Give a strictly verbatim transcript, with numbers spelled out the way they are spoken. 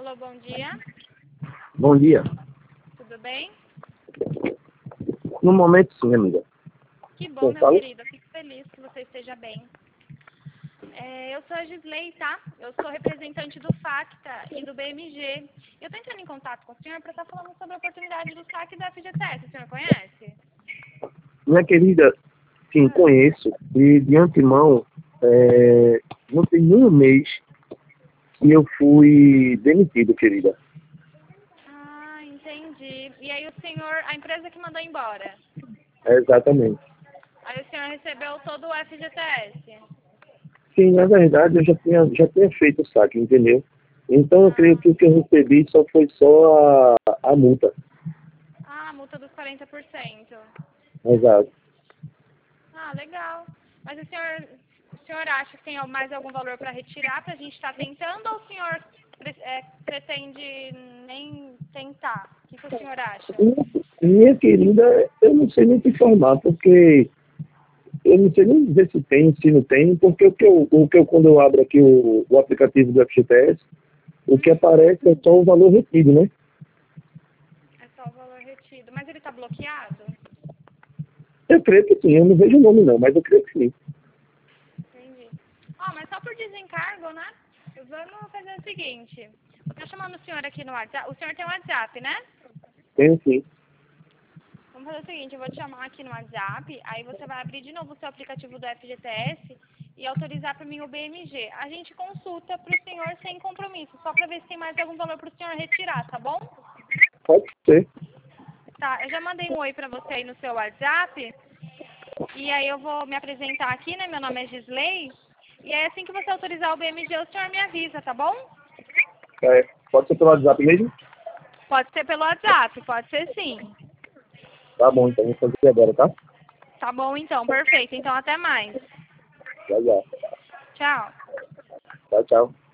Alô, bom dia. Bom dia. Tudo bem? No momento, sim, amiga. Que bom, Quem meu fala? querido. Eu fico feliz que você esteja bem. É, eu sou a Gisley, tá? Eu sou representante do FACTA e do B M G. Eu estou entrando em contato com o senhor para estar falando sobre a oportunidade do saque da F G T S. O senhor conhece? Minha querida, sim, Ah, conheço. E de antemão, é, não tem nenhum mês que eu fui demitido, querida. ah, entendi. E aí o senhor, a empresa que mandou embora? É, exatamente. Aí o senhor recebeu todo o F G T S? Sim, na verdade, eu já tinha, já tinha feito o saque, entendeu? Então, eu creio Ah, que o que eu recebi só foi só a, a multa. ah, a multa dos quarenta por cento. Exato. Ah, legal. Mas o senhor, o senhor acha que tem mais algum valor para retirar para a gente estar tentando ou o senhor pre- é, pretende nem tentar? O que, que o senhor acha? E, minha querida, eu não sei nem te informar, porque eu não sei nem dizer se tem, se não tem, porque o que eu, o que eu quando eu abro aqui o, o aplicativo do F G T S, o que Hum, aparece é só o valor retido, né? é só o valor retido. Mas ele está bloqueado? Eu creio que sim, eu não vejo o nome não, mas eu creio que sim. Entendi. Ó, mas só por desencargo, né? Vamos fazer o seguinte. Estou chamando o senhor aqui no WhatsApp. O senhor tem um WhatsApp, né? Tem sim. Vamos fazer o seguinte, eu vou te chamar aqui no WhatsApp, aí você vai abrir de novo o seu aplicativo do F G T S e autorizar para mim o B M G. A gente consulta para o senhor sem compromisso, só para ver se tem mais algum valor para o senhor retirar, tá bom? Pode ser. Tá, eu já mandei um oi para você aí no seu WhatsApp, e aí eu vou me apresentar aqui, né? Meu nome é Gisley, e aí assim que você autorizar o B M G, o senhor me avisa, tá bom? É, pode ser pelo WhatsApp mesmo? Pode ser pelo WhatsApp, pode ser sim. Tá bom, então vou fazer agora, tá? Tá bom então, perfeito. Então até mais. Já, já. Tchau. Tchau, tchau.